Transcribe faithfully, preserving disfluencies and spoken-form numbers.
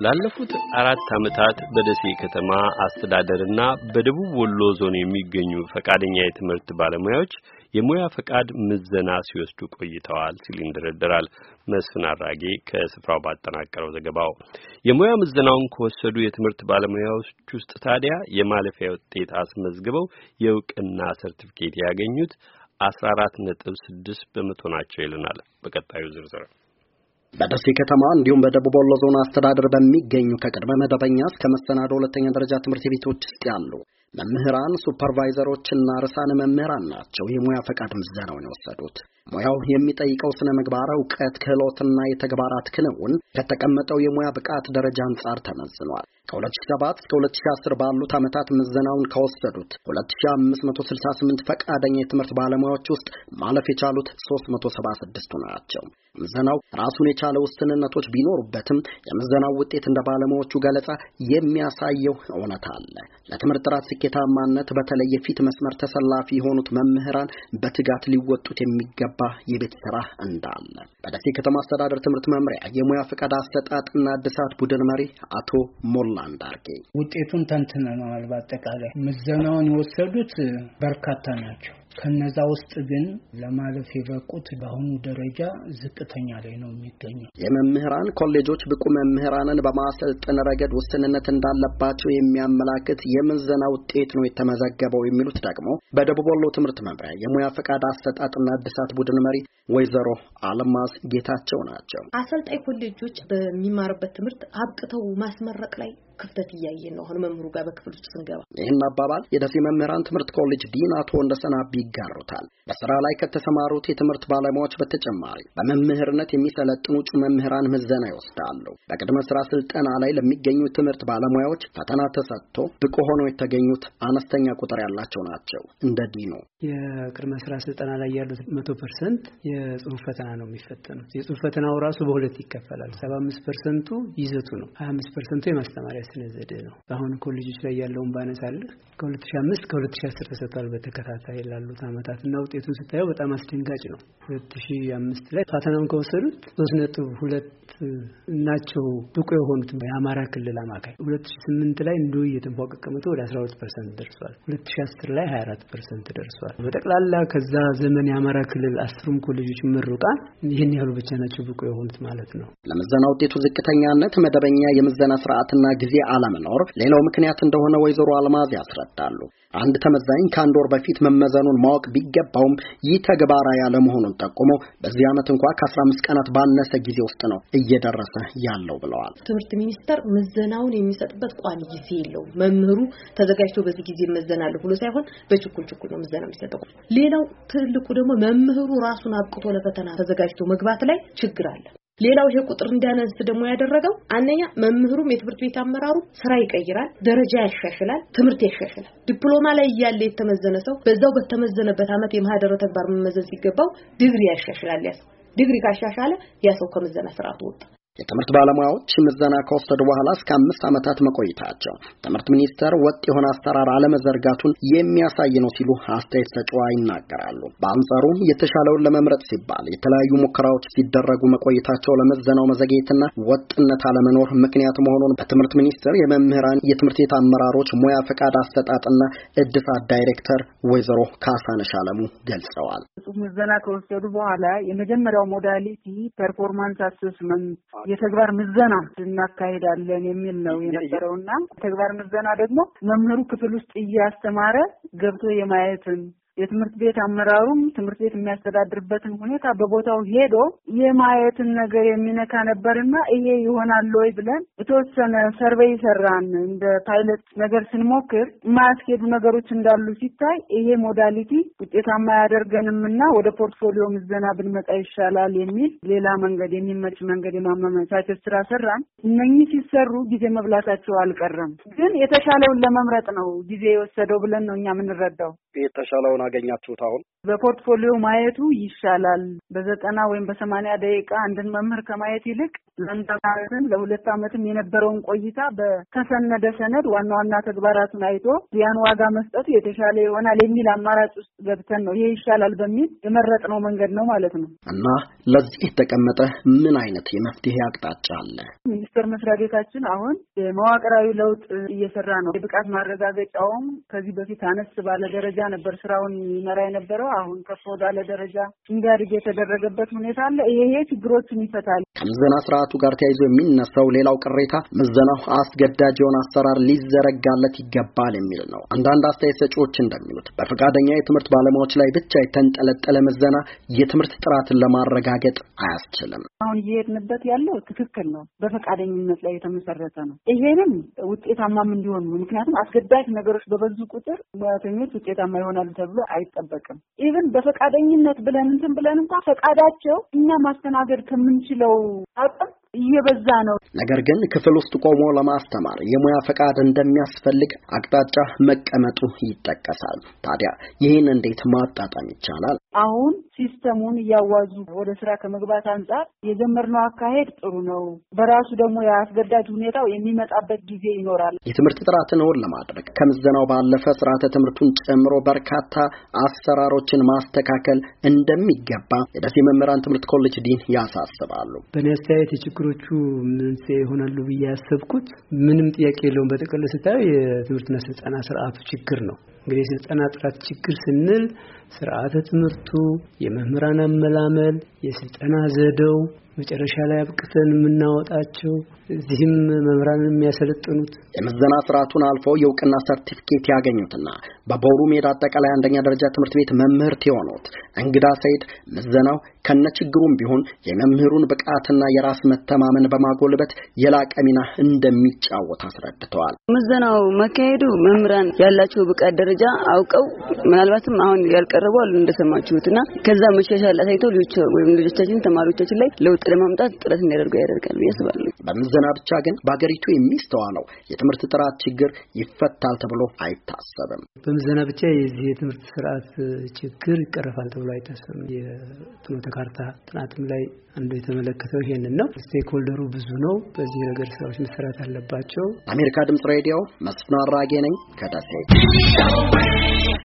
ላለፉት አራት ዓመታት በደሴ ከተማ አስተዳደርና በደቡብ ወሎ ዞን የሚገኙ ፈቃደኛ የትምህርት ባለሙያዎች የሙያ ፈቃድ ምዘና ሲወስዱ ቆይተዋል ሲል ይንደረደራል መስፍን አራጌ ከስፍራው ባጠናቀረው ዘገባው። የሙያ ምዘናውን ከወሰዱ የትምህርት ባለሙያዎች ውስጥ ታዲያ የማለፊያ ውጤት አስመዝግበው የእውቅና ሰርቲፊኬት ያገኙት አስራ አራት ነጥብ ስድስት በመቶ ናቸው ይለናል በቀጣዩ ዝርዝር። በደሴ ከተማ እንዲሁም በደቡብ ወሎ ዞን አስተዳደር በሚገኙ ከቅድመ መደበኛ እስከ መሰናዶ ሁለተኛ ደረጃ ትምህርት ቤቶች ውስጥ ያሉ መምህራን፣ ሱፐርቫይዘሮችና ርዕሳነ መምህራን ናቸው የሙያ ፈቃድ ምዘናውን የወሰዱት። ሙያው የሚጠይቀው ስነ ምግባር፣ ዕውቀት፣ ክህሎትና የተግባራት ክንውን ከተቀመጠው የሙያ ብቃት ደረጃ አንጻር ተመዝኗል። ከሁለት ሺህ ሰባት እስከ ሁለት ሺህ አስር ባሉት ዓመታት ምዘናውን ከወሰዱት ሁለት ሺህ አምስት መቶ ስልሳ ስምንት ፈቃደኛ የትምህርት ባለሙያዎች ውስጥ ማለፍ የቻሉት ሶስት መቶ ሰባ ስድስት ናቸው። ምዘናው ራሱን የቻለ ውስንነቶች ቢኖሩበትም የምዘናው ውጤት እንደ ባለሙያዎቹ ገለጻ የሚያሳየው እውነት አለ። ለትምህርት ጥራት ስኬታማነት በተለይ የፊት መስመር ተሰላፊ የሆኑት መምህራን በትጋት ሊወጡት የሚገባ የቤት ስራ እንዳለ በደሴ ከተማ አስተዳደር ትምህርት መምሪያ የሙያ ፈቃድ አሰጣጥና እድሳት ቡድን መሪ አቶ ሞላ አንዳርጌ ውጤቱን ተንትነናል። በአጠቃላይ ምዘናውን የወሰዱት በርካታ ናቸው። ከነዛ ውስጥ ግን ለማለፍ የበቁት በአሁኑ ደረጃ ዝቅተኛ ላይ ነው የሚገኘው። የመምህራን ኮሌጆች ብቁ መምህራንን በማሰልጠን ረገድ ውስንነት እንዳለባቸው የሚያመላክት የምዘና ውጤት ነው የተመዘገበው የሚሉት ደግሞ በደቡብ ወሎ ትምህርት መምሪያ የሙያ ፈቃድ አሰጣጥና እድሳት ቡድን መሪ ወይዘሮ አልማዝ ጌታቸው ናቸው። አሰልጣኝ ኮሌጆች በሚማርበት ትምህርት አብቅተው ማስመረቅ ላይ ክፍተት እያየን ነው። አሁን መምህሩ ጋር በክፍል ውስጥ ስንገባ ይህን አባባል የደሴ መምህራን ትምህርት ኮሌጅ ዲን አቶ እንደሰናቢ ይጋሩታል። በስራ ላይ ከተሰማሩት የትምህርት ባለሙያዎች በተጨማሪ በመምህርነት የሚሰለጥኑ እጩ መምህራን ምዘና ይወስዳሉ። በቅድመ ስራ ስልጠና ላይ ለሚገኙ ትምህርት ባለሙያዎች ፈተና ተሰጥቶ ብቁ ሆነው የተገኙት አነስተኛ ቁጥር ያላቸው ናቸው። እንደ ዲኑ የቅድመ ስራ ስልጠና ላይ ያሉት መቶ ፐርሰንት የጽሁፍ ፈተና ነው የሚፈተኑት። የጽሁፍ ፈተናው ራሱ በሁለት ይከፈላል። ሰባ አምስት ፐርሰንቱ ይዘቱ ነው፣ ሀያ አምስት ፐርሰንቱ የማስተማሪያ ስነዘዴ ነው። አሁን ኮሌጆች ላይ ያለውን ባነሳለህ ከሁለት ሺህ አምስት ከሁለት ሺህ አስር ተሰጥቷል በተከታታይ ላሉት አመታትና ውጤቱን ስታየው በጣም አስደንጋጭ ነው። ሁለት ሺህ አምስት ላይ ፈተናውን ከወሰዱት ሶስት ነጥብ ሁለት ናቸው ብቁ የሆኑት የአማራ ክልል አማካይ። ሁለት ሺህ ስምንት ላይ እንደው እየተንፏቀቀ መቶ ወደ አስራ ሁለት ፐርሰንት ደርሷል። ሁለት ሺህ አስር ላይ ሀያ አራት ፐርሰንት ደርሷል። በጠቅላላ ከዛ ዘመን የአማራ ክልል አስሩም ኮሌጆች ምሩቃን ይህን ያህሉ ብቻ ናቸው ብቁ የሆኑት ማለት ነው። ለምዘና ውጤቱ ዝቅተኛነት መደበኛ የምዘና ስርዓትና ጊዜ አለመኖር ሌላው ምክንያት እንደሆነ ወይዘሮ አልማዝ ያስረዳሉ። አንድ ተመዛኝ ከአንድ ወር በፊት መመዘኑን ማወቅ ቢገባውም ይህ ተግባራዊ ያለመሆኑን ጠቁመው በዚህ ዓመት እንኳን ከአስራ አምስት ቀናት ባነሰ ጊዜ ውስጥ ነው እየደረሰ ያለው ብለዋል። ትምህርት ሚኒስቴር ምዘናውን የሚሰጥበት ቋሚ ጊዜ የለውም። መምህሩ ተዘጋጅቶ በዚህ ጊዜ መዘናል ብሎ ሳይሆን በችኩል ችኩል ነው ምዘና የሚሰጠው። ሌላው ትልቁ ደግሞ መምህሩ ራሱን አብቅቶ ለፈተና ተዘጋጅቶ መግባት ላይ ችግር አለ። ሌላው ይሄ ቁጥር እንዲያነስ ደግሞ ያደረገው አንደኛ መምህሩም የትምህርት ቤት አመራሩ ስራ ይቀይራል፣ ደረጃ ያሻሽላል፣ ትምህርት ያሻሽላል። ዲፕሎማ ላይ ያለ የተመዘነ ሰው በዛው በተመዘነበት አመት የማህደረ ተግባር መመዘን ሲገባው ዲግሪ ያሻሽላል። ያስ ዲግሪ ካሻሻለ ያ ሰው ከምዘና ስርዓቱ ወጣ። የትምህርት ባለሙያዎች ምዘና ከወሰዱ በኋላ እስከ አምስት ዓመታት መቆየታቸው ትምህርት ሚኒስቴር ወጥ የሆነ አሰራር አለመዘርጋቱን የሚያሳይ ነው ሲሉ አስተያየት ሰጪዋ ይናገራሉ። በአንጻሩ የተሻለውን ለመምረጥ ሲባል የተለያዩ ሙከራዎች ሲደረጉ መቆየታቸው ለምዘናው መዘግየትና ወጥነት አለመኖር ምክንያት መሆኑን በትምህርት ሚኒስቴር የመምህራን የትምህርት ቤት አመራሮች ሙያ ፈቃድ አሰጣጥና እድሳት ዳይሬክተር ወይዘሮ ካሳነሽ አለሙ ገልጸዋል። ምዘና ከወሰዱ በኋላ የመጀመሪያው ሞዳሊቲ ፐርፎርማንስ አሰስመንት የተግባር ምዘና እናካሄዳለን የሚል ነው የነበረውና ተግባር ምዘና ደግሞ መምህሩ ክፍል ውስጥ እያስተማረ ገብቶ የማየትን የትምህርት ቤት አመራሩም ትምህርት ቤት የሚያስተዳድርበትን ሁኔታ በቦታው ሄዶ የማየትን ነገር የሚነካ ነበርና ይሄ ይሆናል ወይ ብለን የተወሰነ ሰርቬይ ሰራን። እንደ ፓይለት ነገር ስንሞክር ማስኬዱ ነገሮች እንዳሉ ሲታይ ይሄ ሞዳሊቲ ውጤታማ ያደርገንምና ወደ ፖርትፎሊዮ ምዘና ብንመጣ ይሻላል የሚል ሌላ መንገድ የሚመች መንገድ የማመቻቸት ስራ ሰራን። እነኚህ ሲሰሩ ጊዜ መብላታቸው አልቀረም፣ ግን የተሻለውን ለመምረጥ ነው ጊዜ የወሰደው ብለን ነው እኛ የምንረዳው። የተሻለውን አገኛችሁት? አሁን በፖርትፎሊዮ ማየቱ ይሻላል። በዘጠና ወይም በሰማንያ ደቂቃ አንድን መምህር ከማየት ይልቅ ለአንድ ዓመትም ለሁለት ዓመትም የነበረውን ቆይታ በተሰነደ ሰነድ ዋና ዋና ተግባራቱን አይቶ ያን ዋጋ መስጠቱ የተሻለ ይሆናል የሚል አማራጭ ውስጥ ገብተን ነው ይሄ ይሻላል በሚል የመረጥነው መንገድ ነው ማለት ነው። እና ለዚህ የተቀመጠ ምን አይነት የመፍትሄ አቅጣጫ አለ? ሚኒስቴር መስሪያ ቤታችን አሁን የመዋቅራዊ ለውጥ እየሰራ ነው። የብቃት ማረጋገጫውም ከዚህ በፊት አነስ ባለ ደረጃ ነበር ስራውን ይመራ የነበረው። አሁን ከፍ ወዳለ ደረጃ እንዲያድግ የተደረገበት ሁኔታ አለ። ይሄ ችግሮችን ይፈታል። ከምዘና ስርዓቱ ጋር ተያይዞ የሚነሳው ሌላው ቅሬታ ምዘናው አስገዳጅ የሆነ አሰራር ሊዘረጋለት ይገባል የሚል ነው። አንዳንድ አስተያየት ሰጪዎች እንደሚሉት በፈቃደኛ የትምህርት ባለሙያዎች ላይ ብቻ የተንጠለጠለ ምዘና የትምህርት ጥራትን ለማረጋገጥ አያስችልም። አሁን እየሄድንበት ያለው ትክክል ነው፣ በፈቃደኝነት ላይ የተመሰረተ ነው። ይሄንም ውጤታማም እንዲሆን ነው። ምክንያቱም አስገዳጅ ነገሮች በበዙ ቁጥር ሙያተኞች ውጤታማ ይሆናሉ ተብሎ አይጠበቅም። ኢቭን በፈቃደኝነት ብለን እንትን ብለን እንኳን ፈቃዳቸው እኛ ማስተናገድ ከምንችለው አቅም እየበዛ ነው። ነገር ግን ክፍል ውስጥ ቆሞ ለማስተማር የሙያ ፈቃድ እንደሚያስፈልግ አቅጣጫ መቀመጡ ይጠቀሳል። ታዲያ ይህን እንዴት ማጣጣም ይቻላል? አሁን ሲስተሙን እያዋዙ ወደ ስራ ከመግባት አንጻር የጀመርነው አካሄድ ጥሩ ነው። በራሱ ደግሞ የአስገዳጅ ሁኔታው የሚመጣበት ጊዜ ይኖራል። የትምህርት ጥራትን እውን ለማድረግ ከምዘናው ባለፈ ስርዓተ ትምህርቱን ጨምሮ በርካታ አሰራሮችን ማስተካከል እንደሚገባ የደሴ መምህራን ትምህርት ኮሌጅ ዲን ያሳስባሉ። በእኔ አስተያየት የችግሮቹ መንስኤ ይሆናሉ ብዬ ያሰብኩት ምንም ጥያቄ የለውም። በጥቅል ስታየው የትምህርትና ስልጠና ስርዓቱ ችግር ነው። እንግዲህ የስልጠና ጥራት ችግር ስንል ስርዓተ ትምህርቱ፣ የመምህራን አመላመል፣ የስልጠና ዘዴው መጨረሻ ላይ አብቅተን የምናወጣቸው እዚህም መምህራን የሚያሰለጥኑት የምዘና ስርዓቱን አልፈው የእውቅና ሰርቲፊኬት ያገኙትና በቦሩ ሜዳ አጠቃላይ አንደኛ ደረጃ ትምህርት ቤት መምህርት የሆኑት እንግዳ ሰይድ ምዘናው ከነችግሩም ቢሆን የመምህሩን ብቃትና የራስ መተማመን በማጎልበት የላቀ ሚና እንደሚጫወት አስረድተዋል። ምዘናው መካሄዱ መምህራን ያላቸው ብቃት ደረጃ አውቀው ምናልባትም አሁን ያልቀረቡ አሉ እንደሰማችሁትና ከዛ መሻሻል አሳይተው ልጆች ወይም ልጆቻችን ተማሪዎቻችን ላይ ለውጥ ለማምጣት ጥረት እንዲያደርጉ ያደርጋል ያስባሉ። በምዘና ብቻ ግን በአገሪቱ የሚስተዋለው የትምህርት ጥራት ችግር ይፈታል ተብሎ አይታሰብም። በምዘና ብቻ የዚህ የትምህርት ስርዓት ችግር ይቀርፋል ተብሎ አይታሰብም። የፍኖተ ካርታ ጥናትም ላይ አንዱ የተመለከተው ይሄንን ነው። ስቴክሆልደሩ ብዙ ነው። በዚህ ነገር ስራዎች መሰራት አለባቸው። አሜሪካ ድምጽ ሬዲዮ መስፍን አራጌ ነኝ ከደሴ።